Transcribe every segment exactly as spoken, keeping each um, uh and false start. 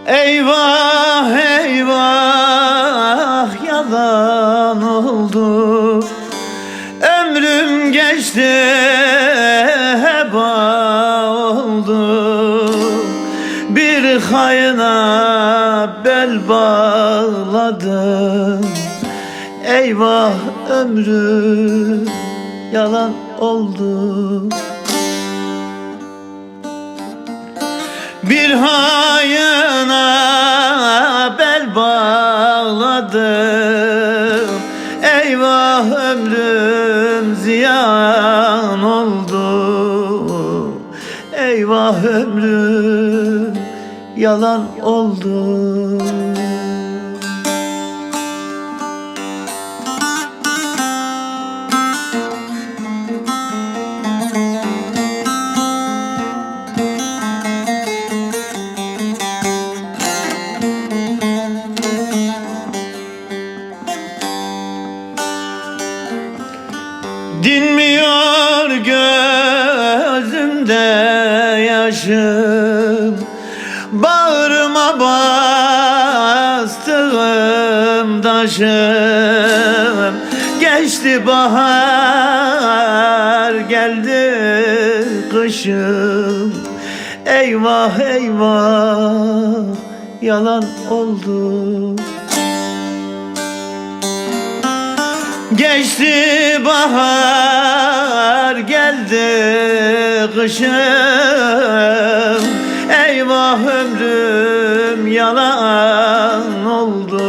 Eyvah eyvah yalan oldu. Ömrüm geçti heba oldu. Bir hayına bel bağladım. Eyvah ömrüm yalan oldu. Bir hayına bel bağladım. Eyvah ömrüm ziyan oldu. Eyvah ömrüm yalan oldu. Dinmiyor gözümde yaşım, bağrıma bastığım taşım. Geçti bahar, geldi kışım. Eyvah eyvah yalan oldu. Geçti bahar, geldi kışım. Eyvah ömrüm yalan oldu.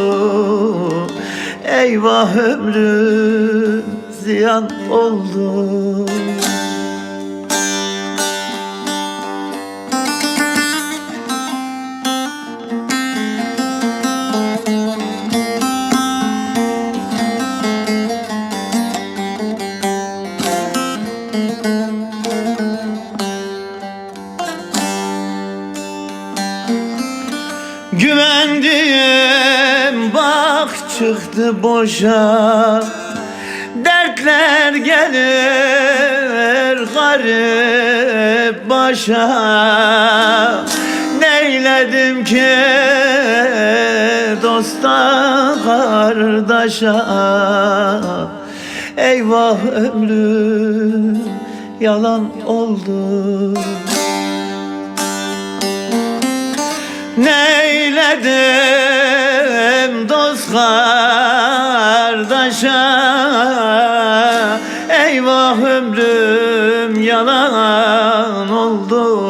Eyvah ömrüm ziyan oldu. Güvendiğim bak çıktı boşa. Dertler gelir garip başa. Neyledim ki dosta kardeşa. Eyvah ömrüm yalan oldu. Neyledim dost kardeşa. Eyvah ömrüm yalan oldu.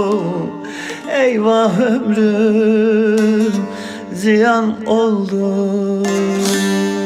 Eyvah ömrüm ziyan oldu.